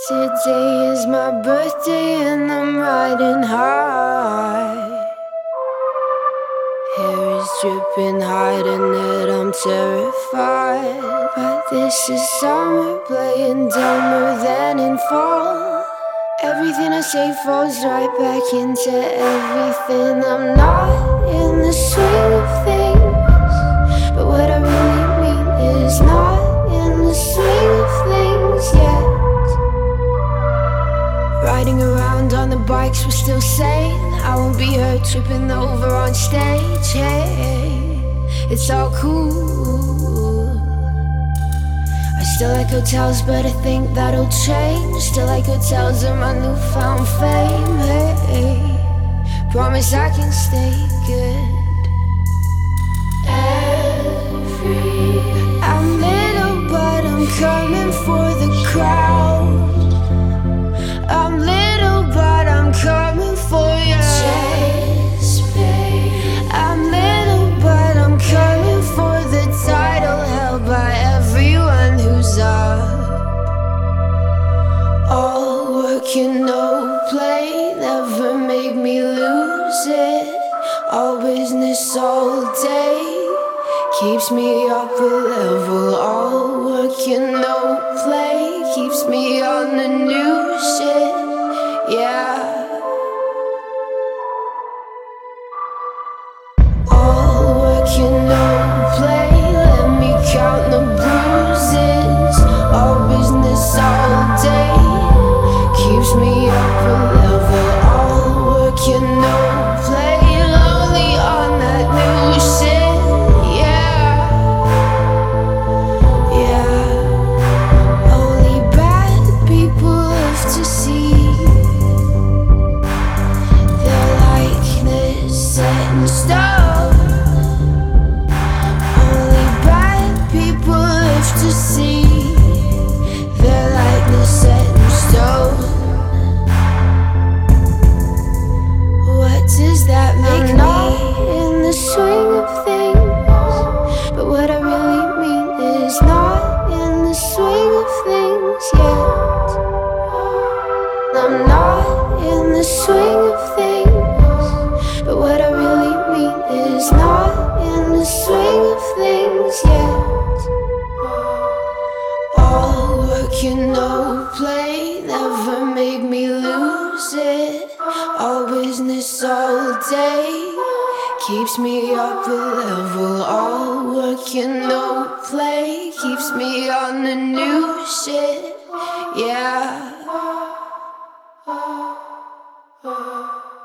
Today is my birthday and I'm riding high. Hair is dripping, hiding it, I'm terrified. But this is summer, playing dumber than in fall. Everything I say falls right back into everything. I'm not in the swing of things, but what I really mean is not in the swing of things yet. Riding around on the bikes, we're still sane. I won't be hurt tripping over on stage. Hey, it's all cool. I still like hotels, but I think that'll change. Still like hotels and my newfound fame. Hey, promise I can stay good. I'm little, but I'm coming for the crowd. I'm little, but I'm coming for you. I'm little, but I'm coming for the title held by everyone who's up. All work and no play never make me lose it. All business all day keeps me up a level. All work and no play keeps me on the new shit, yeah. All work and no play, let me count the bruises. All business all day keeps me up a level. All work and no play, lonely on that new shit. Does that make me in the swing of things? But what I really mean is not in the swing of things yet. I'm not in the swing of things. But what I really mean is not in the swing of things yet. All work and no play never made me lose it. All business all day keeps me up a level. All work and no play keeps me on the new shit, yeah.